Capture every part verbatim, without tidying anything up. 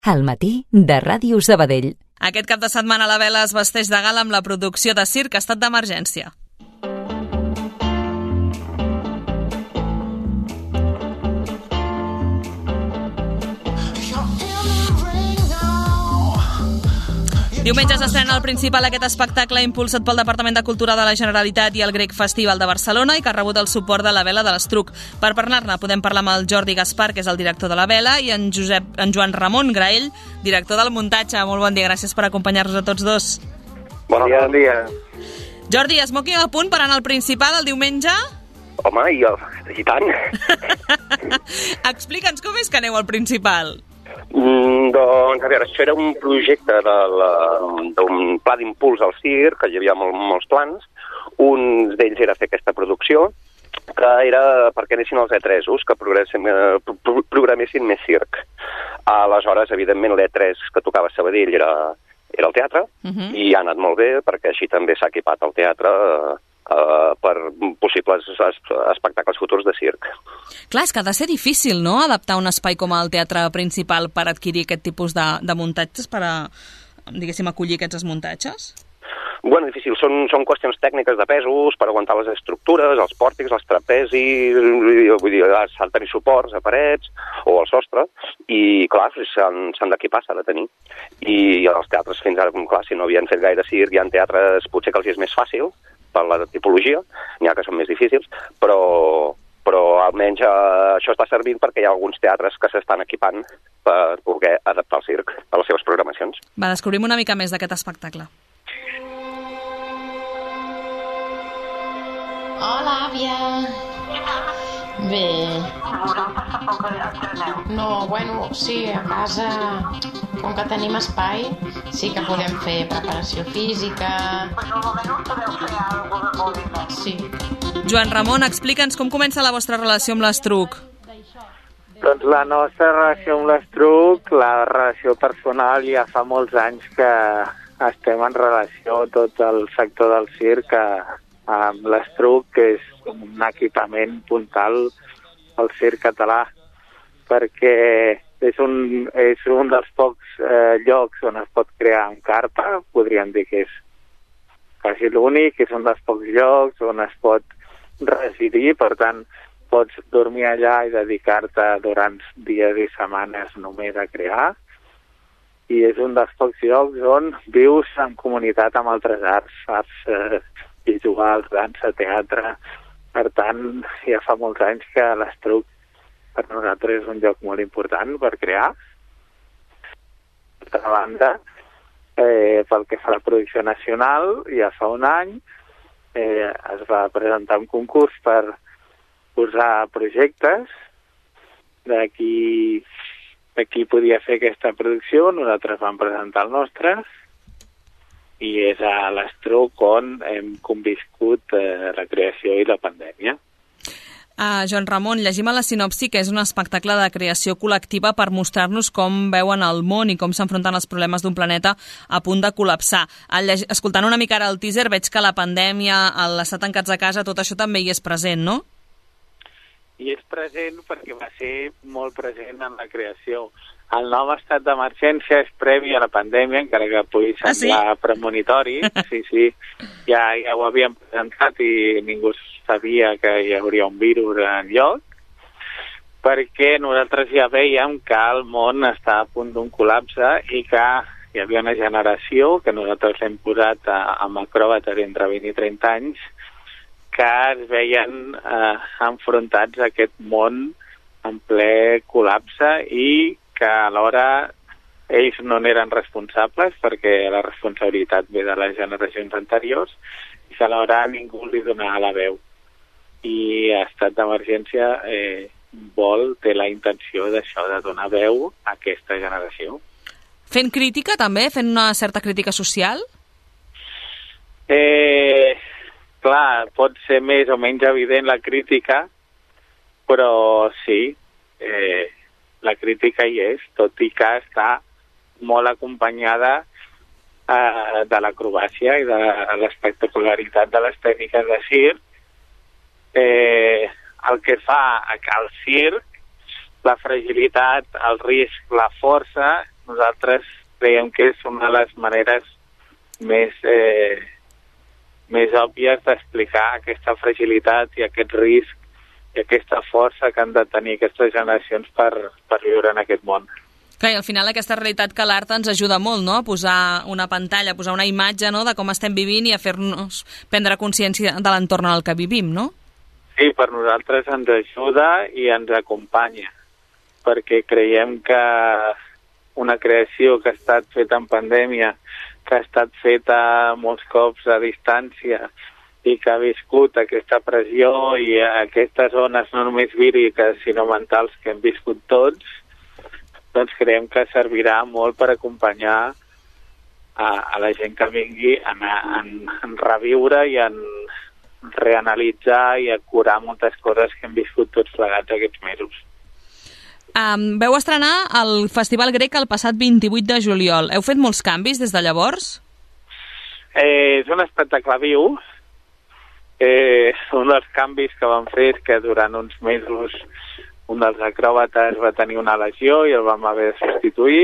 Al matí de Ràdio Sabadell. Aquest cap de setmana la Vela es vesteix de gala amb la producció de circ Estat d'Emergència. Diumenge s'estrena al Principal aquest espectacle impulsat pel Departament de Cultura de la Generalitat i el Grec Festival de Barcelona i que ha rebut el suport de la Vela de l'Estruc. Per parlar-ne podem parlar amb el Jordi Gaspar, que és el director de la Vela, i en, Josep, en Joan Ramon Graell, director del muntatge. Molt bon dia, gràcies per acompanyar-nos a tots dos. Bon dia, bon dia. Jordi, smoking a punt per anar al Principal el diumenge? Home, i, i tant. Explica'ns com és que aneu al Principal. Mm, doncs, a veure, això era un projecte d'un pla d'impuls al circ, que hi havia molt, molts plans. Un d'ells era fer aquesta producció, que era perquè anessin els E tres, que programessin més circ. Aleshores, evidentment, l'E tres que tocava a Sabadell era, era el teatre, uh-huh. i ha anat molt bé, perquè així també s'ha equipat el teatre Uh, per possibles espectacles futurs de circ. Clar, és que ha de ser difícil, no?, adaptar un espai com el Teatre Principal per adquirir aquest tipus de, de muntatges, per a, diguéssim, acollir aquests muntatges? Bueno, difícil. Són, són qüestions tècniques de pesos per aguantar les estructures, els pòrtics, els trapezis, vull dir, s'han de tenir suports a parets o al sostre, i clar, s'han d'equipar, s'ha de tenir. I els teatres fins ara, clar, si no havien fet gaire circ, hi ha teatres potser que els és més fàcil, per la tipologia, n'hi ha que són més difícils, però, però almenys eh, això està servint perquè hi ha alguns teatres que s'estan equipant per poder adaptar el circ a les seves programacions. Va, descobrim una mica més d'aquest espectacle. Hola, àvia. Bé. No, bueno, sí, a casa, com que tenim espai, sí que podem fer preparació física. Però almenys podeu fer alguna de moviment. Sí. Joan Ramon, explica'ns com comença la vostra relació amb l'Estruc. Doncs la nostra relació amb l'Estruc, la relació personal, ja fa molts anys que estem en relació tot el sector del circ amb l'Estruc, que és un equipament puntal al circ català, perquè és un, és un dels pocs eh, llocs on es pot crear en carpa, podríem dir que és quasi l'únic, és un dels pocs llocs on es pot residir, per tant, pots dormir allà i dedicar-te durant dies i setmanes només a crear, i és un dels pocs llocs on vius en comunitat amb altres arts, arts eh, visuals, dansa, teatre. Per tant, ja fa molts anys que l'Estruc per nosaltres és un lloc molt important per crear. Per altra banda, eh, pel que fa a la producció nacional, ja fa un any eh, es va presentar un concurs per posar projectes de qui, de qui podia fer aquesta producció. Nosaltres vam presentar el nostre, i és a l'Estruc on hem conviscut eh, la creació i la pandèmia. Uh, Joan Ramon, llegim a la sinopsi que és un espectacle de creació col·lectiva per mostrar-nos com veuen el món i com s'enfronten els problemes d'un planeta a punt de col·lapsar. Lleg... Escoltant una mica ara el teaser, veig que la pandèmia, l'estar tancats a casa, tot això també hi és present, no? I és present perquè va ser molt present en la creació. El nou estat d'emergència és previ a la pandèmia, encara que pugui semblar ah, sí? premonitori. Sí, sí, ja, ja ho havíem presentat i ningú sabia que hi hauria un virus en lloc, perquè nosaltres ja veiem que el món està a punt d'un col·lapse i que hi havia una generació que nosaltres hem posat a, amb acròbates entre vint i trenta anys que es veien eh, enfrontats a aquest món en ple col·lapse i que alhora ells no n'eren responsables perquè la responsabilitat ve de les generacions anteriors i que alhora ningú li donava la veu. I Estat d'Emergència eh, vol, té la intenció d'això, de donar veu a aquesta generació. Fent crítica també? Fent una certa crítica social? Eh, clar, pot ser més o menys evident la crítica, però sí, eh, la crítica hi és, tot i que està molt acompanyada eh, de l'acrobàcia i de l'espectacularitat de les tècniques de circ. Eh, el que fa que el circ, la fragilitat, el risc, la força, nosaltres creiem que és una de les maneres més, eh, més òbvies d'explicar aquesta fragilitat i aquest risc i aquesta força que han de tenir aquestes generacions per, per viure en aquest món. Clar, i al final aquesta realitat que l'art ens ajuda molt, no?, a posar una pantalla, a posar una imatge, no?, de com estem vivint i a fer-nos prendre consciència de l'entorn en el que vivim, no? Sí, per nosaltres ens ajuda i ens acompanya, perquè creiem que una creació que ha estat feta en pandèmia, que ha estat feta molts cops a distància i que ha viscut aquesta pressió i aquestes zones no només víriques sinó mentals que hem viscut tots, doncs creiem que servirà molt per acompanyar a, a la gent que vingui en, en, en reviure i en reanalitzar i a curar moltes coses que hem viscut tots plegats aquests mesos. Um, veu estrenar el Festival Grec el passat vint-i-vuit de juliol. Heu fet molts canvis des de llavors? Eh, és un espectacle viu. Eh, un dels canvis que vam fer és que durant uns mesos un dels acròbates va tenir una lesió i el vam haver de substituir,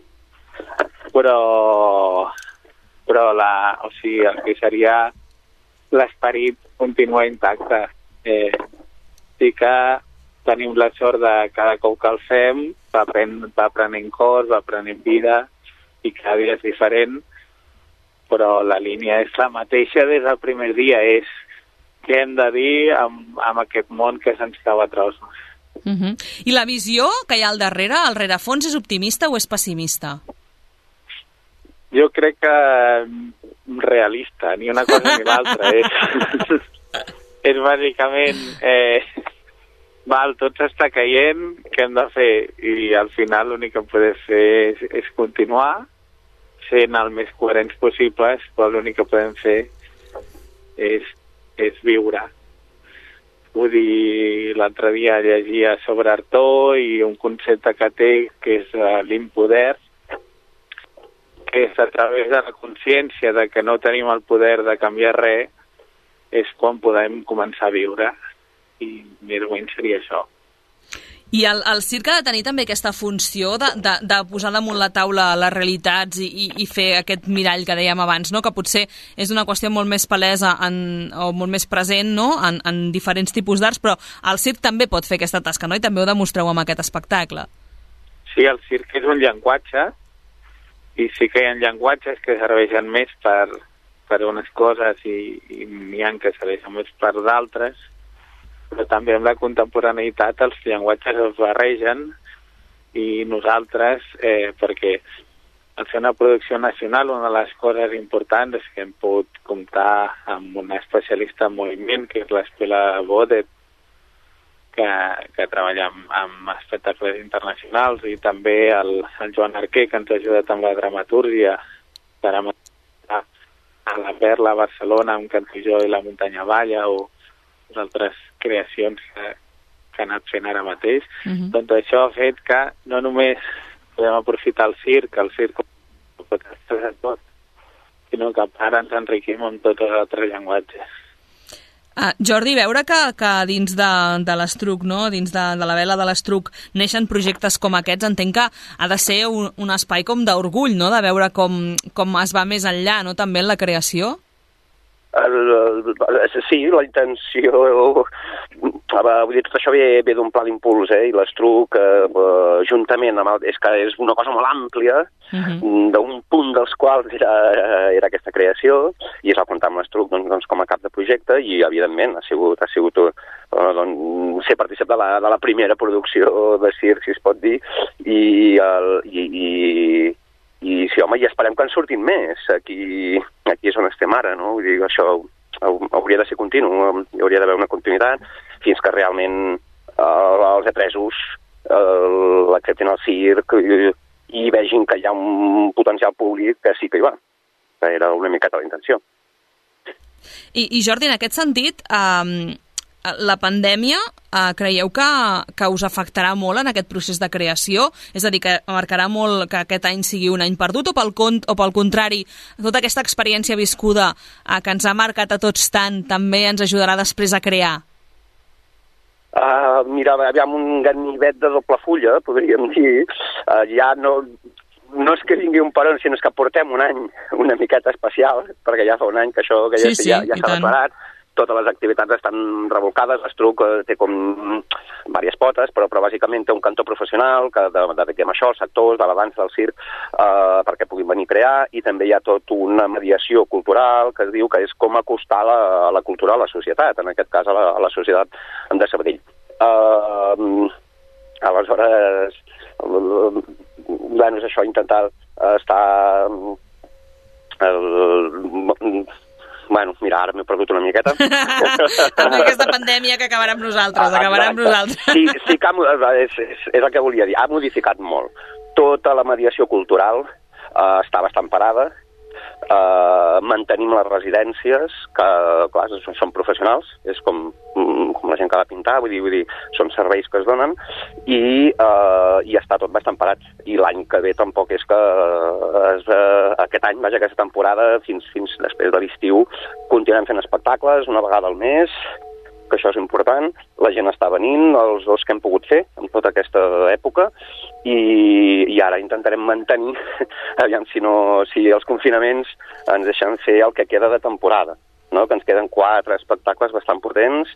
però, però la, o sigui, el que seria l'esperit continua intacte. Eh, sí que tenim la sort de cada cop que el fem va, pren, va prenent cos, va prenent vida i cada dia és diferent, però la línia és la mateixa des del primer dia, és què hem de dir amb, amb aquest món que se'ns cau a trossos. Uh-huh. I la visió que hi ha al darrere, al rerefons, és optimista o és pessimista? Jo crec que realista, ni una cosa ni l'altra. és, és bàsicament eh, val, tot s'està caient, què hem de fer? I al final l'únic que podem fer és, és continuar sent el més coherents possibles, però l'únic que podem fer és, és viure. Vull dir, l'altre dia llegia sobre Artaud i un concepte que té, que és uh, l'impoder, que és a través de la consciència de que no tenim el poder de canviar res, és quan podem començar a viure. I més o menys seria això. I el, el circ ha de tenir també aquesta funció de, de, de posar damunt la taula les realitats i, i, i fer aquest mirall que dèiem abans, no?, que potser és una qüestió molt més palesa en, o molt més present, no?, en, en diferents tipus d'arts, però el circ també pot fer aquesta tasca, no?, i també ho demostreu amb aquest espectacle. Sí, el circ és un llenguatge i sí que hi ha llenguatges que serveixen més per, per unes coses i, i n'hi ha que serveixen més per d'altres, però també amb la contemporaneïtat els llenguatges es barregen i nosaltres, eh, perquè al ser una producció nacional, una de les coses importants és que hem pogut comptar amb una especialista en moviment, que és l'Estela Bodet, que, que treballa amb, amb espectacles internacionals, i també el, el Joan Arquer, que ens ha ajudat amb la dramatúrgia per a a la Perla a Barcelona, amb Cantilló i la Muntanya Valla, o altres creacions que, que han anat fent ara mateix. Uh-huh. Doncs això ha fet que no només podem aprofitar el circ, el circ ho pot expressar tot, sinó que ara ens enriquim amb tots els altres llenguatges. Uh, Jordi, veure que, que dins de, de l'Estruc, no? Dins de, de la vela de l'Estruc, neixen projectes com aquests, entenc que ha de ser un, un espai com d'orgull, no?, de veure com, com es va més enllà, no?, també en la creació? El, el, sí, la intenció, vull dir, tot això ve, ve d'un pla d'impuls, eh, i l'Estruc, eh, juntament amb el, és que és una cosa molt àmplia, uh-huh. d'un punt dels quals era, era aquesta creació, i es va comptar amb l'Estruc doncs, doncs, com a cap de projecte, i evidentment ha sigut, ha sigut eh, doncs, ser partícip de la, de la primera producció de circ, si es pot dir, i, el, i, i I sí, home, i esperem que en surtin més. Aquí, aquí és on estem ara, no? Vull dir, això hauria de ser continu, hi hauria d'haver una continuïtat fins que realment eh, els apresos eh, l'acceptin al circ i, i vegin que hi ha un potencial públic que sí que hi va, que era una miqueta la intenció. I, i Jordi, en aquest sentit, eh, la pandèmia, eh, creieu que, que us afectarà molt en aquest procés de creació? És a dir, que marcarà molt que aquest any sigui un any perdut, o pel, cont, o pel contrari, tota aquesta experiència viscuda eh, que ens ha marcat a tots tant, també ens ajudarà després a crear? Uh, mira, aviam, un ganivet de doble fulla, podríem dir. Uh, ja no... que vingui un peron, sinó és que portem un any una miqueta especial, perquè ja fa un any que això que ja, sí, sí, ja, ja s'ha declarat. Totes les activitats estan revolcades, l'Estruc té com diverses potes, però, però bàsicament té un cantó professional que dediquem a això, als sectors de la dansa, del circ, eh, perquè puguin venir a crear, i també hi ha tot una mediació cultural que es diu que és com acostar la, la cultura a la societat, en aquest cas a la, a la societat de Sabadell. Eh, aleshores, bueno, és això, intentar estar... El, Bueno, mira, ara m'he perdut una miqueta. Amb aquesta pandèmia que acabarà amb nosaltres, ah, acabarà amb nosaltres. Sí, sí que ha, és, és, és el que volia dir. Ha modificat molt. Tota la mediació cultural eh, està bastant parada. Eh, mantenim les residències, que, clar, són professionals, és com, com la gent que va pintar, vull dir, vull dir són serveis que es donen, i, eh, i està tot bastant parat. I l'any que ve tampoc és que es, eh, aquest any, vaja, aquesta temporada, fins, fins després de l'estiu, continuem fent espectacles una vegada al mes, que això és important. La gent està venint, els dos que hem pogut fer en tota aquesta època, i, i ara intentarem mantenir, aviam si, no, si els confinaments ens deixen fer el que queda de temporada, no? Que ens queden quatre espectacles bastant potents,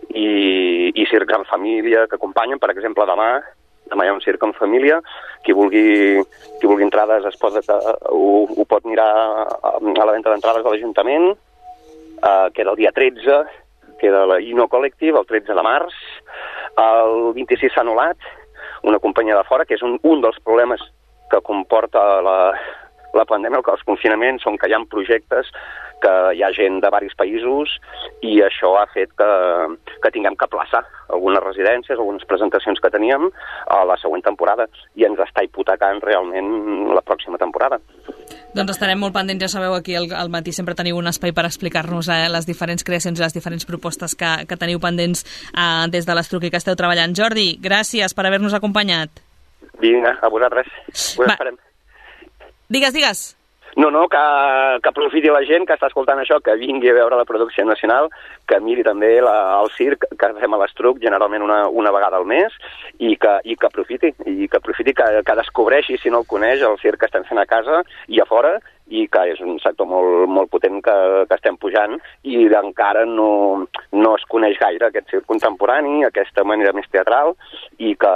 i, i circs en família que acompanyen. Per exemple, demà, demà hi ha un circ en família, qui vulgui, qui vulgui entrades es pot, ho, ho pot mirar a la venda d'entrades de l'Ajuntament, eh, que era el dia tretze, queda la Ino Collective, el tretze de març. El vint-i-sis s'ha anul·lat una companyia de fora, que és un, un dels problemes que comporta la, la pandèmia, que els confinaments són que hi ha projectes, que hi ha gent de diversos països, i això ha fet que, que tinguem que aplaçar algunes residències, algunes presentacions que teníem a la següent temporada, i ens està hipotecant realment la pròxima temporada. Doncs estarem molt pendents, ja sabeu, aquí al, al matí sempre teniu un espai per explicar-nos eh, les diferents creacions i les diferents propostes que, que teniu pendents eh, des de l'Estruc i que esteu treballant. Jordi, gràcies per haver-nos acompanyat. Vinga, a vosaltres. Us esperem. Digues, digues. No, no, que, que aprofiti la gent que està escoltant això, que vingui a veure la producció nacional, que miri també la, el circ que fem a l'Estruc generalment una, una vegada al mes, i que, i que aprofiti, i que aprofiti que, que descobreixi, si no el coneix, el circ que estem fent a casa i a fora, i que és un sector molt, molt potent que, que estem pujant, i encara no, no es coneix gaire aquest circ contemporani, aquesta manera més teatral, i que,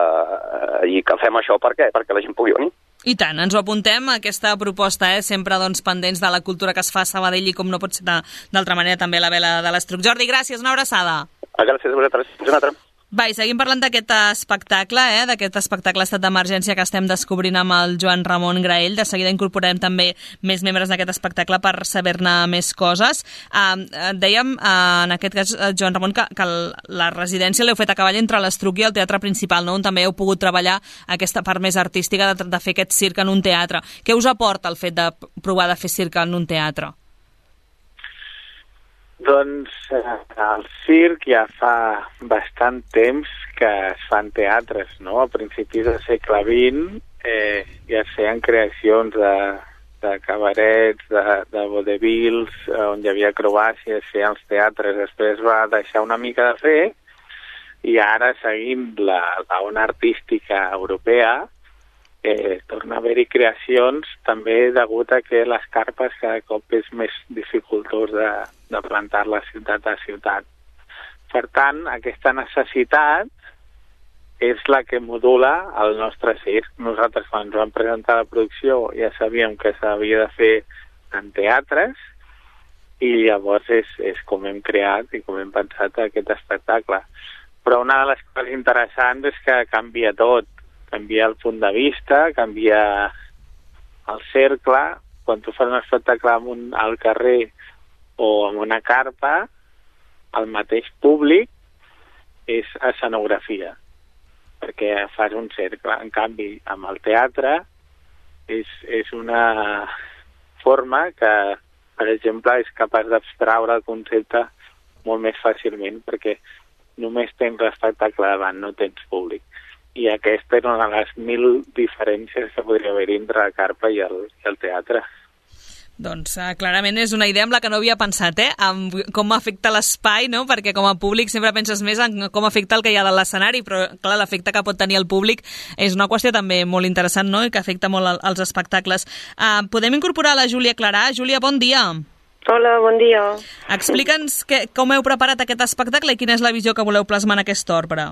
i que fem això perquè, perquè la gent pugui venir. I tant, ens ho apuntem, aquesta proposta, eh? Sempre doncs, pendents de la cultura que es fa a Sabadell, i com no pot ser d'altra manera també la vela de l'Estruc. Jordi, gràcies, una abraçada. Gràcies a vosaltres, fins una altra. Va, i seguim parlant d'aquest espectacle, eh? d'aquest espectacle Estat d'Emergència que estem descobrint amb el Joan Ramon Graell. De seguida incorporem també més membres d'aquest espectacle per saber-ne més coses. Uh, dèiem, uh, en aquest cas, uh, Joan Ramon, que, que la residència l'heu fet a cavall entre l'Estruc i el teatre principal, no? On també heu pogut treballar aquesta part més artística de, de fer aquest circ en un teatre. Què us aporta el fet de provar de fer circ en un teatre? Doncs eh, el circ ja fa bastant temps que es fan teatres, no? A principis del segle vint eh, ja es feien creacions de, de cabarets, de, de vodevils, eh, on hi havia acrobàcia, es feien els teatres. Després va deixar una mica de fer, i ara, seguint la, la ona artística europea, Eh, torna a haver-hi creacions, també degut a que les carpes cada cop és més dificultós de, de plantar la ciutat a ciutat. Per tant, aquesta necessitat és la que modula el nostre circ. Nosaltres, quan ens vam presentar la producció, ja sabíem que s'havia de fer en teatres, i llavors és, és com hem creat i com hem pensat aquest espectacle. Però una de les coses interessants és que canvia tot. Canvia el punt de vista, canvia el cercle. Quan tu fas un espectacle un, al carrer o amb una carpa, el mateix públic és escenografia, perquè fas un cercle. En canvi, amb el teatre és, és una forma que, per exemple, és capaç d'abstraure el concepte molt més fàcilment, perquè només tens l'espectacle davant, no tens públic. I aquesta és una de les mil diferències que podria haver entre la carpa i el, i el teatre. Doncs uh, clarament és una idea amb la que no havia pensat, eh? Amb com afecta l'espai, no? Perquè com a públic sempre penses més en com afecta el que hi ha de l'escenari, però clar, l'efecte que pot tenir el públic és una qüestió també molt interessant, no? I que afecta molt als espectacles. Uh, podem incorporar la Júlia Clarà. Júlia, bon dia. Hola, bon dia. Explica'ns que, com heu preparat aquest espectacle i quina és la visió que voleu plasmar en aquesta obra.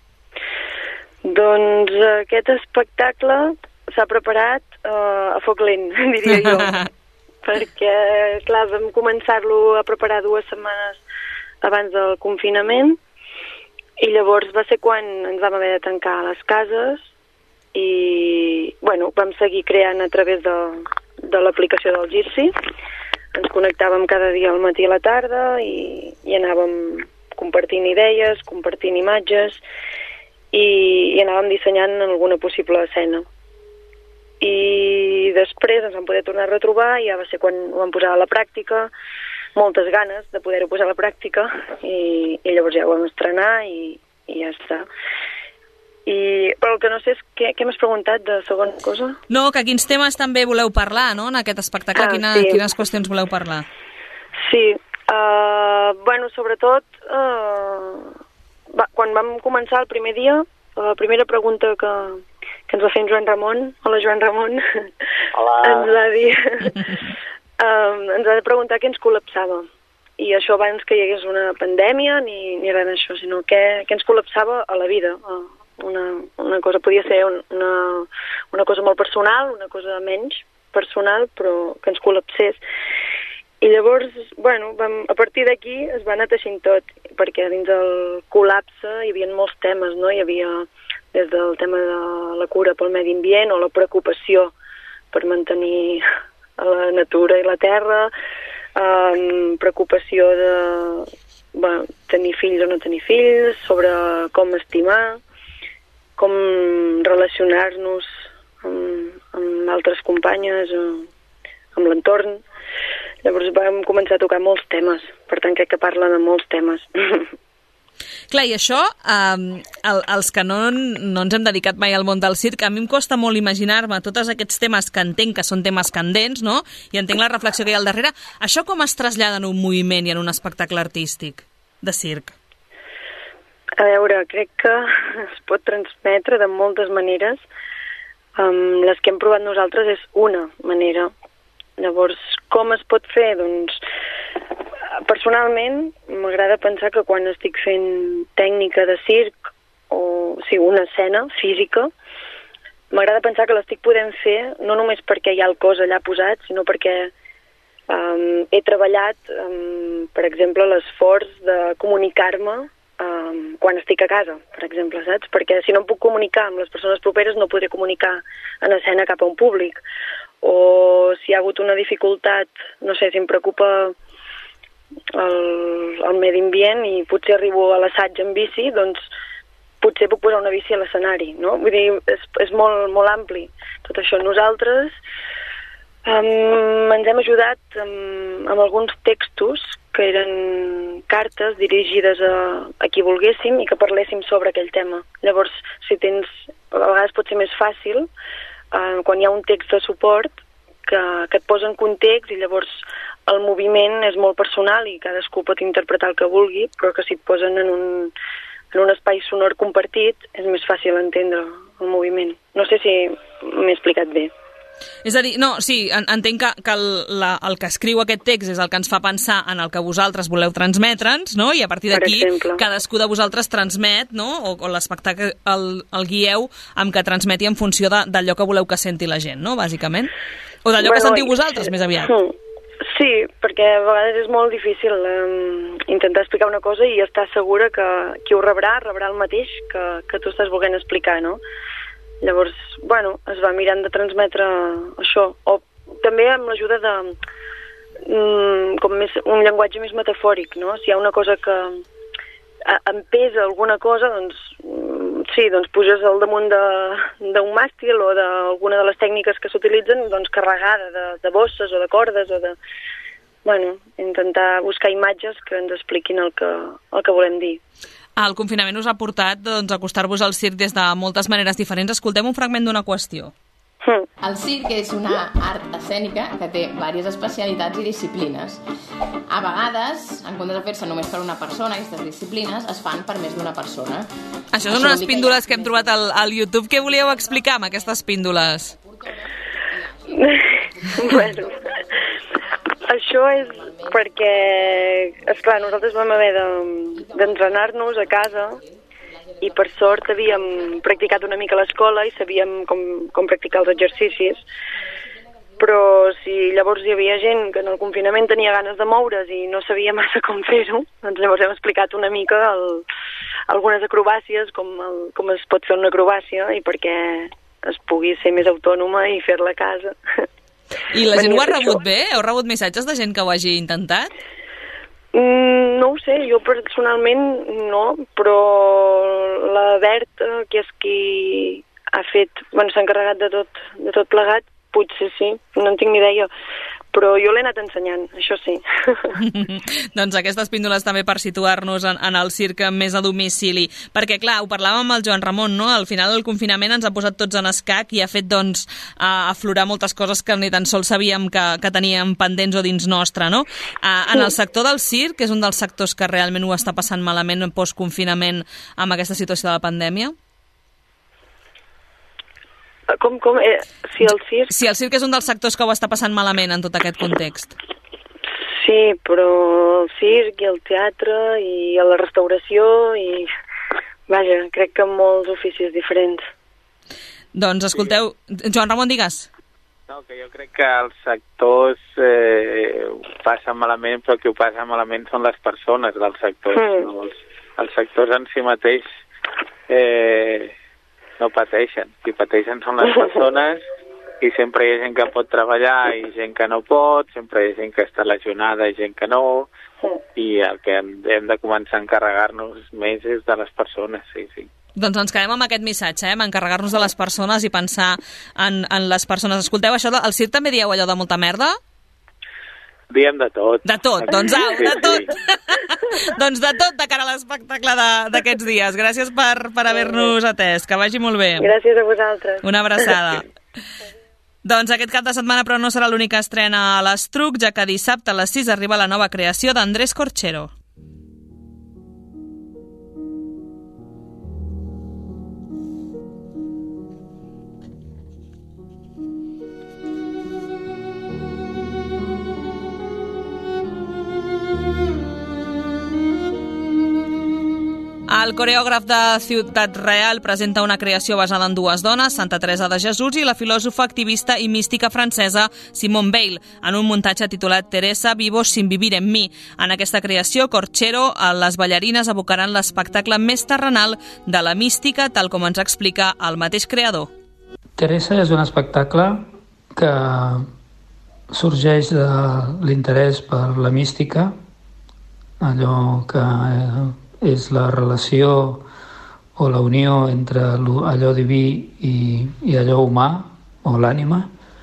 Doncs aquest espectacle s'ha preparat uh, a foc lent, diria jo. Perquè, clar, vam començar-lo a preparar dues setmanes abans del confinament i llavors va ser quan ens vam haver de tancar a les cases i, bueno, vam seguir creant a través de, de l'aplicació del Jitsi. Ens connectàvem cada dia al matí i a la tarda i, i anàvem compartint idees, compartint imatges i, i anàvem dissenyant alguna possible escena. I després ens vam poder tornar a retrobar i ja va ser quan ho vam posar a la pràctica, moltes ganes de poder-ho posar a la pràctica i, i llavors ja ho vam estrenar i, i ja està. I, però el que no sé és què, què m'has preguntat de segona cosa? No, que quins temes també voleu parlar, no?, en aquest espectacle, ah, Quina, sí. quines qüestions voleu parlar? Sí, uh, bueno, sobretot uh, va, quan vam començar el primer dia, la primera pregunta que que ens va fer en Joan Ramon, hola Joan Ramon, hola. ens va dir, um, ens va preguntar què ens col·lapsava. I això abans que hi hagués una pandèmia ni, ni res d'això, sinó què, què ens col·lapsava a la vida. Una, una cosa podia ser una, una cosa molt personal, una cosa menys personal, però que ens col·lapsés. I llavors, bueno, vam, a partir d'aquí es va anar teixint tot, perquè dins el col·lapse hi havia molts temes, no? Hi havia des del tema de la cura pel medi ambient o la preocupació per mantenir la natura i la terra, um, preocupació de bueno, tenir fills o no tenir fills, sobre com estimar, com relacionar-nos amb, amb altres companyes, amb l'entorn. Llavors vam començar a tocar molts temes, per tant crec que parla de molts temes. Clar, i això, eh, el, els que no, no ens hem dedicat mai al món del circ, a mi em costa molt imaginar-me tots aquests temes que entenc que són temes candents, no?, i entenc la reflexió que hi ha al darrere. Això com es trasllada en un moviment i en un espectacle artístic de circ? A veure, crec que es pot transmetre de moltes maneres. Um, les que hem provat nosaltres és una manera. Llavors, com es pot fer? Doncs, personalment, m'agrada pensar que quan estic fent tècnica de circ, o, o sigui, una escena física, m'agrada pensar que l'estic podent fer no només perquè hi ha el cos allà posat, sinó perquè um, he treballat, um, per exemple, l'esforç de comunicar-me um, quan estic a casa, per exemple, saps? Perquè si no em puc comunicar amb les persones properes no podré comunicar en escena cap a un públic. O si hi ha hagut una dificultat, no sé, si em preocupa el, el medi ambient i potser arribo a l'assaig en bici, doncs potser puc posar una bici a l'escenari, no? Vull dir, és, és molt, molt ampli tot això. Nosaltres um, ens hem ajudat amb, amb alguns textos que eren cartes dirigides a, a qui volguéssim i que parléssim sobre aquell tema. Llavors, si tens, a vegades pot ser més fàcil Uh, quan hi ha un text de suport que, que et posa en context i llavors el moviment és molt personal i cadascú pot interpretar el que vulgui, però que si et posen en un, en un espai sonor compartit és més fàcil entendre el moviment. No sé si m'he explicat bé. És a dir, no, sí, entenc que, que el, la, el que escriu aquest text és el que ens fa pensar en el que vosaltres voleu transmetre'ns, no? I a partir d'aquí cadascú de vosaltres transmet, no? O, o l'espectacle el, el guieu amb que transmeti en funció de, d'allò que voleu que senti la gent, no? Bàsicament. O d'allò bueno, que sentiu vosaltres, més aviat. Sí, perquè a vegades és molt difícil um, intentar explicar una cosa i estar segura que qui ho rebrà, rebrà el mateix que, que tu estàs volent explicar, no? Llavors, bueno, es va mirant de transmetre això. O també amb l'ajuda de mm, com més, un llenguatge més metafòric, no? Si hi ha una cosa que a, em pesa alguna cosa, doncs mm, sí, doncs puges al damunt d'un màstil o d'alguna de les tècniques que s'utilitzen, doncs carregada de, de bosses o de cordes o de... Bueno, intentar buscar imatges que ens expliquin el que, el que volem dir. El confinament us ha portat doncs, a acostar-vos al circ des de moltes maneres diferents. Escoltem un fragment d'una qüestió. Mm. El circ és una art escènica que té diverses especialitats i disciplines. A vegades, en comptes de fer-se només per una persona, aquestes disciplines es fan per més d'una persona. Això són unes píndoles que hem trobat al, al YouTube. Què volíeu explicar amb aquestes píndoles? Bueno, això és perquè, esclar, nosaltres vam haver d'entrenar-nos a casa i per sort havíem practicat una mica a l'escola i sabíem com, com practicar els exercicis, però si llavors hi havia gent que en el confinament tenia ganes de moure's i no sabia massa com fer-ho, doncs llavors hem explicat una mica el, algunes acrobàcies, com, el, com es pot fer una acrobàcia i perquè es pugui ser més autònoma i fer-la a casa. I la gent ho ha rebut bé? Heu rebut missatges de gent que ho hagi intentat? Mm, no ho sé, jo personalment no, però la Berta, que és qui ha fet, bueno, s'ha encarregat de tot, de tot plegat, potser sí, no en tinc ni idea, però jo l'he anat ensenyant, això sí. Doncs aquestes píndoles també per situar-nos en, en el circ més a domicili, perquè clar, ho parlàvem amb el Joan Ramon, no? Al final el confinament ens ha posat tots en escac i ha fet doncs a aflorar moltes coses que ni tan sols sabíem que, que teníem pendents o dins nostre, no? Uh, en el sector del circ, que és un dels sectors que realment ho està passant malament en postconfinament amb aquesta situació de la pandèmia? Com, com? Eh, si el circ... Si el circ és un dels sectors que ho està passant malament en tot aquest context. Sí, però el circ i el teatre i la restauració i... Vaja, crec que molts oficis diferents. Doncs escolteu... Joan Ramon, digues. No, que jo crec que els sectors eh, ho passen malament, però que ho passen malament són les persones dels sectors. Mm. No? Els, els sectors en si mateix... Eh, no pateixen, qui pateixen són les persones i sempre hi ha gent que pot treballar i gent que no pot, sempre hi ha gent que està lesionada i gent que no, i el que hem, hem de començar a encarregar-nos més és de les persones, sí, sí. Doncs ens quedem amb aquest missatge, eh? encarregar-nos de les persones i pensar en, en les persones. Escolteu, això del circ també dieu allò de molta merda? Diem de tot. De tot, doncs au, de tot. Sí. Doncs de tot de cara a l'espectacle d'aquests dies. Gràcies per, per haver-nos atès. Que vagi molt bé. Gràcies a vosaltres. Una abraçada. Doncs aquest cap de setmana, però no serà l'única estrena a l'Estruc, ja que dissabte a les sis arriba la nova creació d'Andrés Corchero. El coreògraf de Ciutat Real presenta una creació basada en dues dones, Santa Teresa de Jesús i la filòsofa, activista i mística francesa Simone Weil, en un muntatge titulat Teresa, vivo sin vivir en mi. En aquesta creació, Corchero, les ballarines evocaran l'espectacle més terrenal de la mística, tal com ens explica el mateix creador. Teresa és un espectacle que sorgeix de l'interès per la mística, allò que és la relació o la unió entre allò diví i, i allò humà o l'ànima,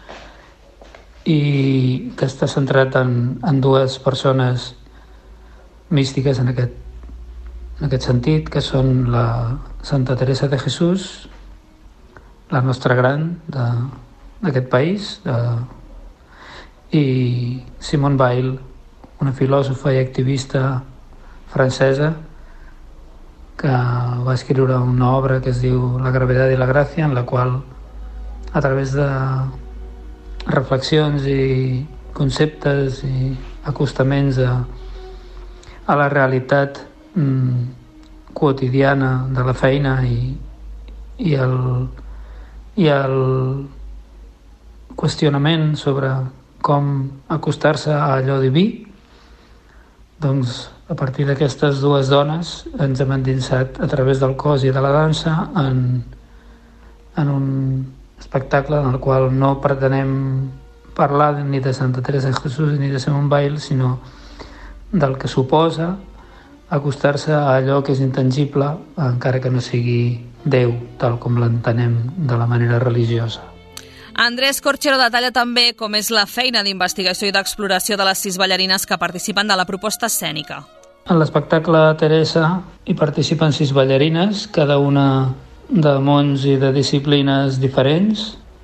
i que està centrat en, en dues persones místiques en aquest, en aquest sentit, que són la Santa Teresa de Jesús, la nostra gran d'aquest país, de, i Simone Weil, una filòsofa i activista francesa que va escriure una obra que es diu La gravedad y la gracia, en la qual, a través de reflexions i conceptes i acostaments a, a la realitat mm, quotidiana de la feina i, i, el, i el qüestionament sobre com acostar-se a allò diví, doncs a partir d'aquestes dues dones ens hem endinsat a través del cos i de la dansa en, en un espectacle en el qual no pretenem parlar ni de Santa Teresa de Jesús ni de Simone Weil, sinó del que suposa acostar-se a allò que és intangible, encara que no sigui Déu, tal com l'entenem de la manera religiosa. Andrés Corchero detalla també com és la feina d'investigació i d'exploració de les sis ballarines que participen de la proposta escènica. En l'espectacle Teresa hi participen sis ballarines, cada una de mons i de disciplines diferents,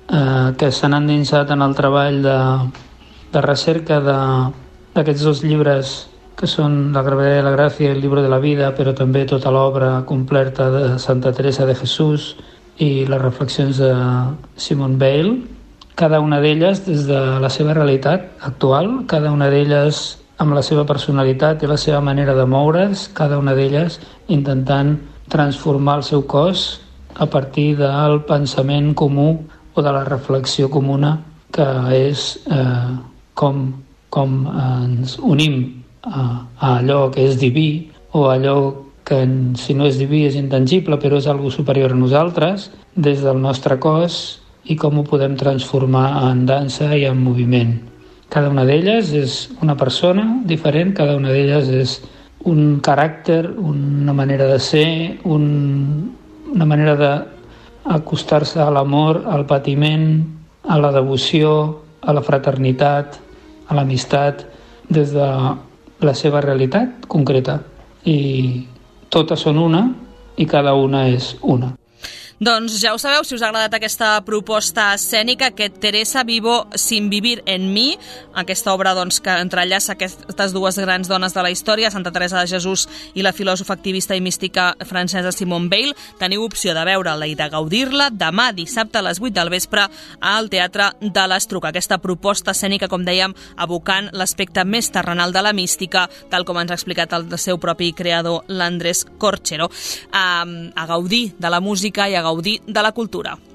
eh, que s'han endinsat en el treball de, de recerca d'aquests dos llibres que són La gravedad de la gracia i el libro de la vida, però també tota l'obra completa de Santa Teresa de Jesús i les reflexions de Simone Weil, cada una d'elles des de la seva realitat actual, cada una d'elles amb la seva personalitat i la seva manera de moure's, cada una d'elles intentant transformar el seu cos a partir del pensament comú o de la reflexió comuna, que és eh, com, com ens unim a, a allò que és diví, o allò que si no és diví és intangible però és algo superior a nosaltres, des del nostre cos, i com ho podem transformar en dansa i en moviment. Cada una d'elles és una persona diferent, cada una d'elles és un caràcter, una manera de ser, un, una manera d'acostar-se a l'amor, al patiment, a la devoció, a la fraternitat, a l'amistat, des de la seva realitat concreta. I totes són una i cada una és una. Doncs ja ho sabeu, si us ha agradat aquesta proposta escènica, aquest Teresa vivo sin vivir en mi, aquesta obra doncs, que entrellaça aquestes dues grans dones de la història, Santa Teresa de Jesús i la filòsofa activista i mística francesa Simone Weil. Teniu opció de veure-la i de gaudir-la demà dissabte a les vuit del vespre al Teatre de l'Estruc. Aquesta proposta escènica, com dèiem, evocant l'aspecte més terrenal de la mística, tal com ens ha explicat el seu propi creador, l'Andrés Corchero. A, a gaudir de la música i a gaudir de la cultura.